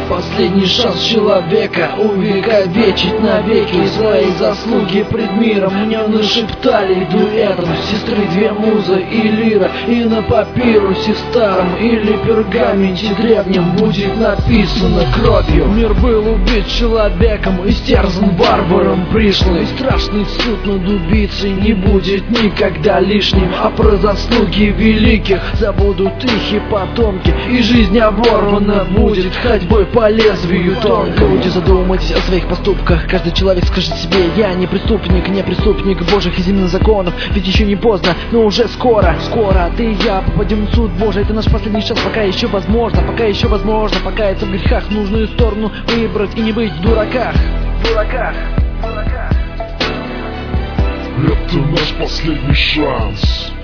Последний шанс человека увековечить навеки свои заслуги пред миром. Мне нашептали дуэтом сестры две музы и лира, и на папирусе старом или пергаменте древнем будет написано кровью: мир был убит человеком, истерзан варваром пришлый. Страшный суд над убийцей не будет никогда лишним, а про заслуги великих забудут их и потомки, и жизнь оборвана будет ходьбой по лезвию тонко. Люди, задумайтесь о своих поступках. Каждый человек скажет себе: я не преступник, не преступник Божьих и земных законов. Ведь еще не поздно, но уже скоро ты и я попадем в суд Божий. Это наш последний шанс, пока еще возможно, покаяться в грехах, нужную сторону выбрать и не быть в дураках. Это наш последний шанс.